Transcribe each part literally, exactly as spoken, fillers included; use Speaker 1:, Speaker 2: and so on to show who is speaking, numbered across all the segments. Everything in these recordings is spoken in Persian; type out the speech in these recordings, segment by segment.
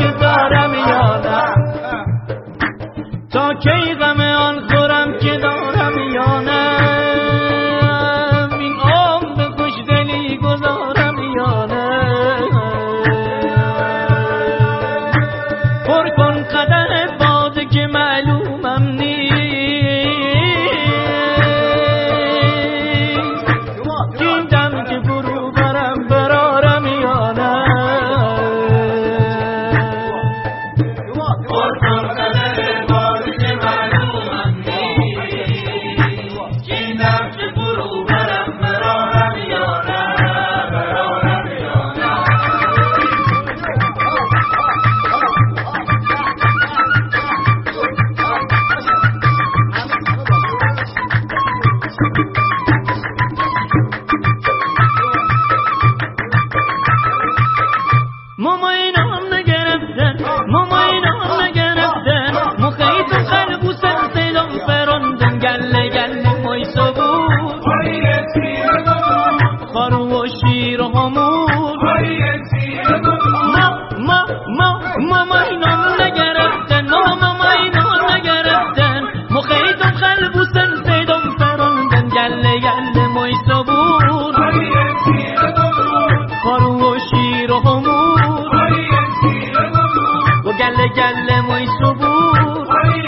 Speaker 1: که دارم یا نه، تا کی غم آن خورم که دارم یا نه، این عمر به خوشدلی گذارم یا نه. پر کن قدح باده که معلومم نیست این دم که فرو برم برارم یا نه. پر کن قدح باده که معلومم نیست این دم که فرو برم برارم یا نه، برارم یا نه. ماماینام نگرفتن ماماینام نگرفتن مخیط و خلبوسن سیدم فراندن گله گله مایسا بود خارو و شیر و همون ما ما ما ماماینام نگرفتن ماماینام نگرفتن مخیط و خلبوسن سیدم فراندن گله گله مایسا بود خارو و شیر و همون گله گله مایسو بود.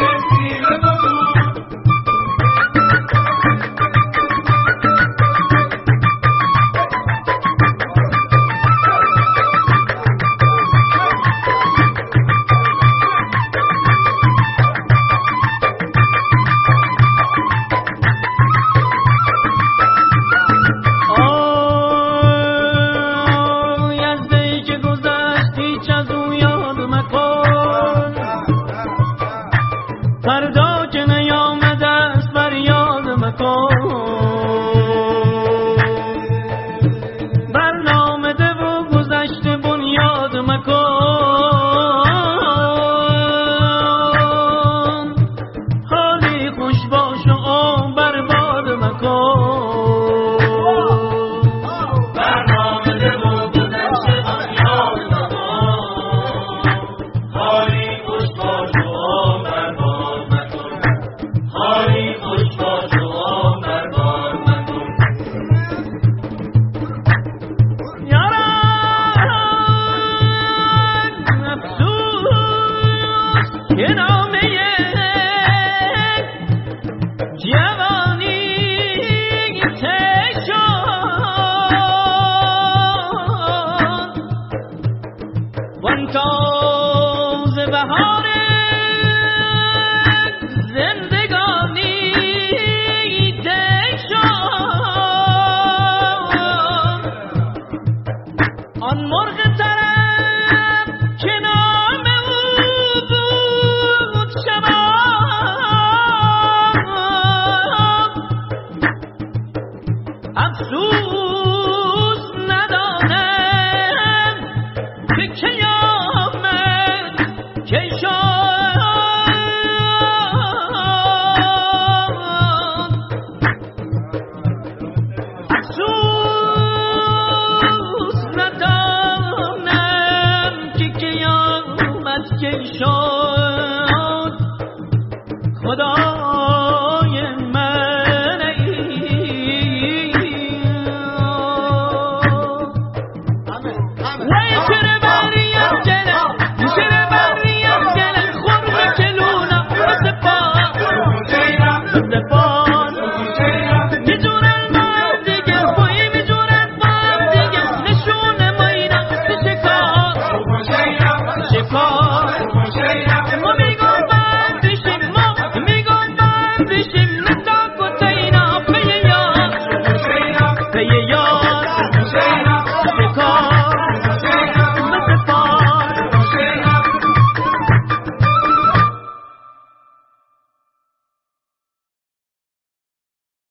Speaker 1: آه یزدی که گذشت هیچ از اون یاد مکن، فردا که نیامده است فریاد مکن، برنامه ده و گذشته بنیاد مکن، حالی خوش باش و آن برباد مکن، برنامه ده و گذشته بنیاد مکن، حالی خوش باش و آن برباد مکن، حالی خوش باش و آن برباد مکن. یاران افسوس که نامه جوانی ته شد، وان تازه بهار زندگانی ته شد، آن مرغ